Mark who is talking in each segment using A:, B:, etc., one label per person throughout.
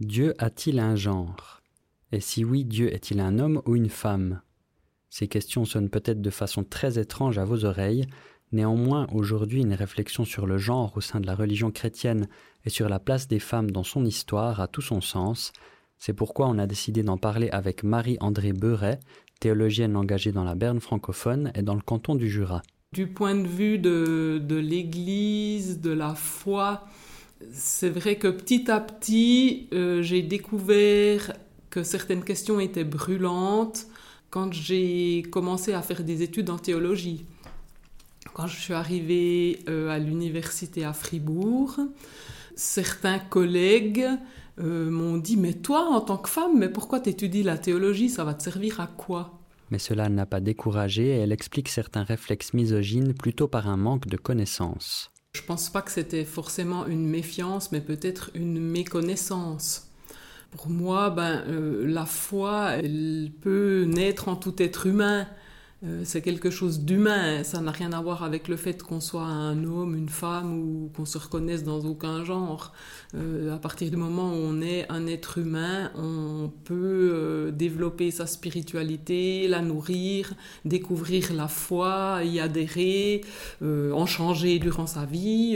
A: Dieu a-t-il un genre? Et si oui, Dieu est-il un homme ou une femme? Ces questions sonnent peut-être de façon très étrange à vos oreilles, néanmoins aujourd'hui une réflexion sur le genre au sein de la religion chrétienne et sur la place des femmes dans son histoire a tout son sens. C'est pourquoi on a décidé d'en parler avec Marie-Andrée Beuret, théologienne engagée dans la Berne francophone et dans le canton du Jura.
B: Du point de vue de l'Église, de la foi, c'est vrai que petit à petit, j'ai découvert que certaines questions étaient brûlantes quand j'ai commencé à faire des études en théologie. Quand je suis arrivée à l'université à Fribourg, certains collègues m'ont dit « Mais toi, en tant que femme, mais pourquoi t'étudies la théologie? Ça va te servir à quoi ?»
A: Mais cela n'a pas découragé et elle explique certains réflexes misogynes plutôt par un manque de connaissances.
B: Je pense pas que c'était forcément une méfiance, mais peut-être une méconnaissance. Pour moi, la foi, elle peut naître en tout être humain. C'est quelque chose d'humain, ça n'a rien à voir avec le fait qu'on soit un homme, une femme ou qu'on se reconnaisse dans aucun genre. À partir du moment où on est un être humain, on peut développer sa spiritualité, la nourrir, découvrir la foi, y adhérer, en changer durant sa vie.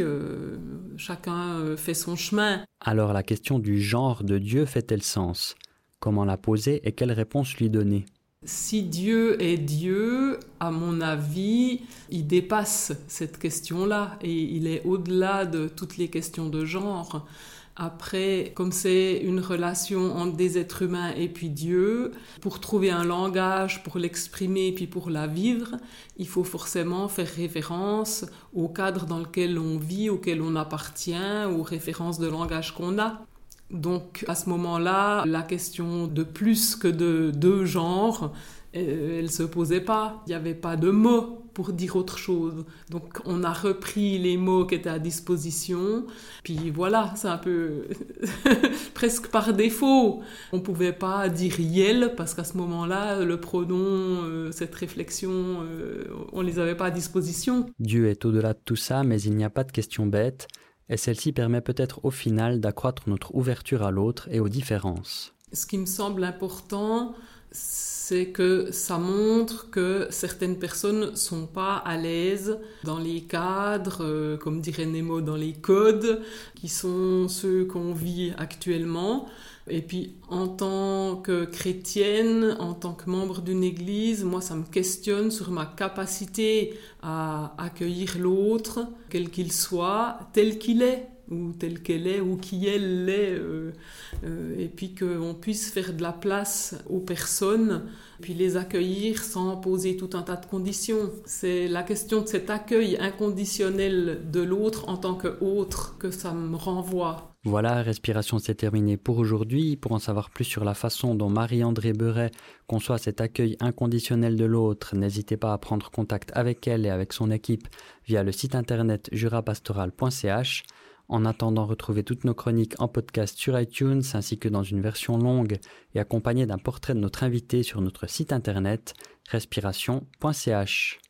B: Chacun fait son chemin.
A: Alors la question du genre de Dieu fait-elle sens? Comment la poser et quelle réponse lui donner?
B: Si Dieu est Dieu, à mon avis, il dépasse cette question-là et il est au-delà de toutes les questions de genre. Après, comme c'est une relation entre des êtres humains et puis Dieu, pour trouver un langage, pour l'exprimer et puis pour la vivre, il faut forcément faire référence au cadre dans lequel on vit, auquel on appartient, aux références de langage qu'on a. Donc à ce moment-là, la question de plus que de deux genres, elle ne se posait pas. Il n'y avait pas de mots pour dire autre chose. Donc on a repris les mots qui étaient à disposition. Puis voilà, c'est un peu presque par défaut. On ne pouvait pas dire « yel » parce qu'à ce moment-là, le pronom, cette réflexion, on ne les avait pas à disposition.
A: Dieu est au-delà de tout ça, mais il n'y a pas de question bête. Et celle-ci permet peut-être au final d'accroître notre ouverture à l'autre et aux différences.
B: Ce qui me semble important, c'est que ça montre que certaines personnes ne sont pas à l'aise dans les cadres, comme dirait Nemo, dans les codes, qui sont ceux qu'on vit actuellement. Et puis, en tant que chrétienne, en tant que membre d'une église, moi, ça me questionne sur ma capacité à accueillir l'autre, quel qu'il soit, tel qu'il est, ou telle qu'elle est, ou qui elle est, et puis qu'on puisse faire de la place aux personnes, puis les accueillir sans poser tout un tas de conditions. C'est la question de cet accueil inconditionnel de l'autre en tant qu'autre que ça me renvoie.
A: Voilà, Respiration, c'est terminé pour aujourd'hui. Pour en savoir plus sur la façon dont Marie-Andrée Beuret conçoit cet accueil inconditionnel de l'autre, n'hésitez pas à prendre contact avec elle et avec son équipe via le site internet jurapastoral.ch. En attendant, retrouvez toutes nos chroniques en podcast sur iTunes ainsi que dans une version longue et accompagnée d'un portrait de notre invité sur notre site internet respiration.ch.